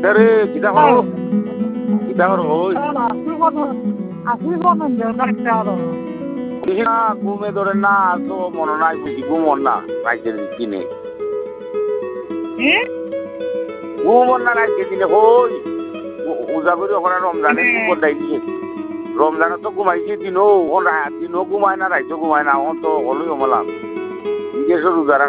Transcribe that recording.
আরে কিটা করো কিটা করো ওই না ঘুমে ধরে না তো মনে নাই বুঝি ঘুমন না রাইতের দিনে ঘুমন না রাইতের দিনে হই উজা করি ওখানে রমজানে ঘুমন দাই দিয়ে রমজানে তো ঘুমাইছে দিনও দিনও ঘুমায় না রাইতেও ঘুমায় না এখন তো হলোই হমলাম নিজের রোজা